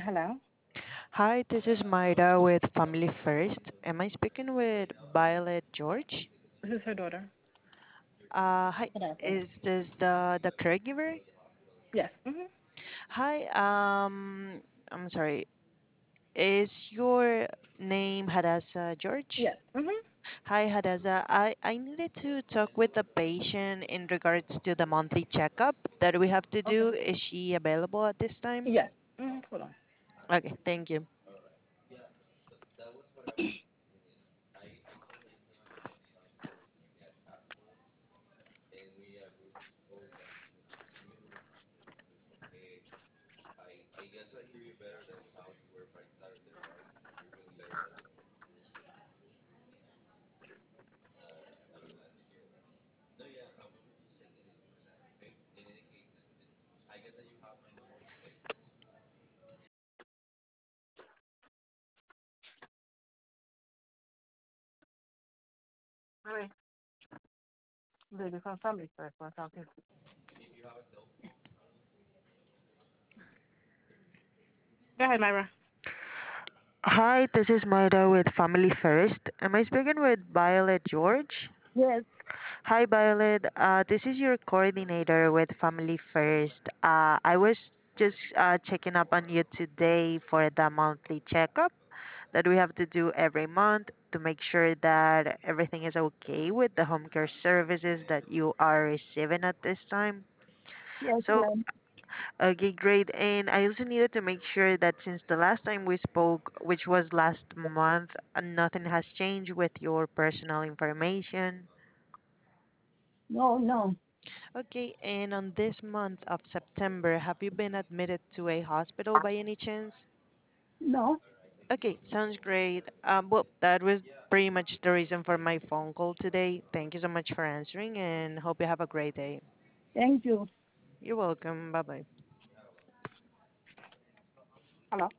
Hello, Hi, this is Mayra with Family First. Am I speaking with Violet George? this is her daughter. Hi, Good afternoon. is this the caregiver? Yes. Mhm. Hi, I'm sorry. Is your name Hadassah George? Yes. Mhm. Hi, Hadassah. I needed to talk with the patient in regards to the monthly checkup that we have to do. Okay. Is she available at this time? Yes. Hold on. Okay, thank you. Hi. Lady from Family First. Want to talk to you? Go ahead, Myra. Hi, this is Mayra with Family First. Am I speaking with Violet George? Yes. Hi, Violet. This is your coordinator with Family First. I was just checking up on you today for the monthly checkup that we have to do every month to make sure that everything is okay with the home care services that you are receiving at this time. Yes, So, ma'am. okay, great. And I also needed to make sure that since the last time we spoke, which was last month, nothing has changed with your personal information. No, no, Okay, and on this month of September, have you been admitted to a hospital by any chance? no. Okay, sounds great. Well, that was pretty much the reason for my phone call today. Thank you so much for answering and hope you have a great day. Thank you. You're welcome. Bye bye. Hello.